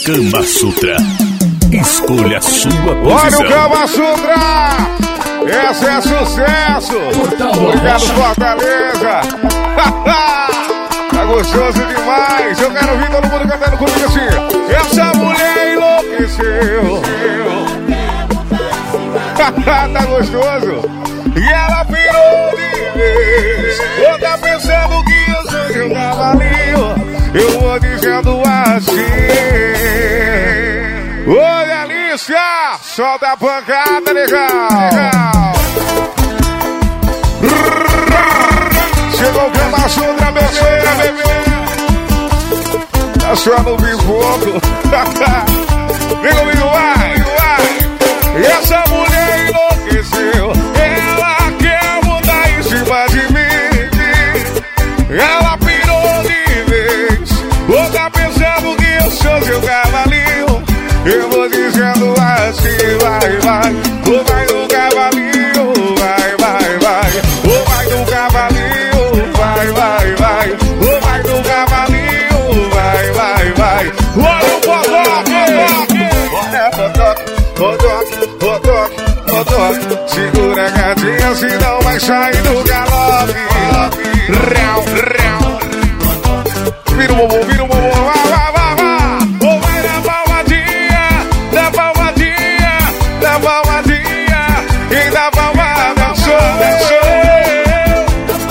Kama Sutra. Escolha a sua posição. Olha o Kama Sutra! Esse é sucesso! Obrigado, Fortaleza! Tá gostoso demais! Eu quero ouvir todo mundo cantando comigo assim. Essa mulher enlouqueceu! Tá gostoso? E ela pirou de vez. Eu tá pensando que eu sou um cavalinho. Eu vou dizendo assim. Oi, Alicia, solta a pancada, legal. Chegou o Kama Sutra, bebê. Tá só no bifogo. Vem comigo, vai. E essa mulher enlouqueceu. Ela quer mudar em cima de mim. Ela pirou de vez. Ou tá pensando que eu sou seu cavalinho. Eu vou dizendo assim, vai. O vai do cavalinho, vai. O vai do cavalinho, vai. O vai do cavalinho, vai. Olha o botoque. Segura a gatinha, senão vai sair do galope. Vira o bumbum, vai. Ou vai da palmadinha. Quem dá palmada sou eu.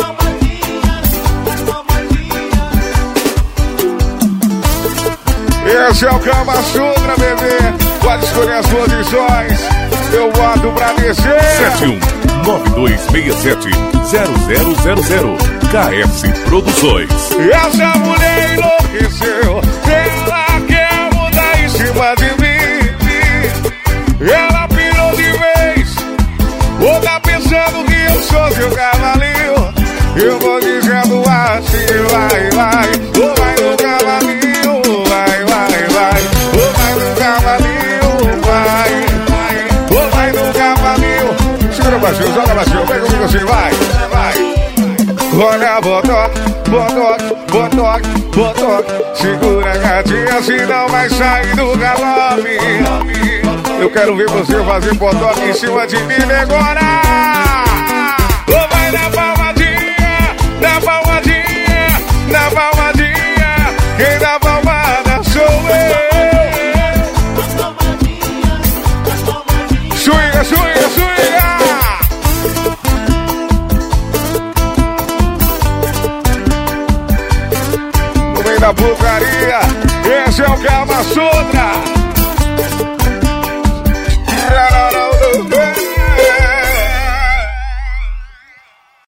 Esse é o Kama Sutra, bebê. Pode escolher as posições. Eu boto pra descer. 7192670000 KS Produções. Essa mulher enlouqueceu. Ela quer mudar em cima de mim. Ela pirou de vez. Ou tá pensando que eu sou seu cavalinho. Eu vou dizendo assim, vai. Ou vai no cavalinho, vai. Ou vai no cavalinho, vai. Ou vai no cavalinho. Segura baixinho, joga baixinho. Vem comigo assim, vai. Olha, botoque. Segura a gatinha, senão vai sair do galope. Eu quero ver você fazer botoque em cima de mim agora. Ou vai na palmadinha. Quem dá palmada sou eu. Swinga. No meio da porcaria, esse é o Kama Sutra.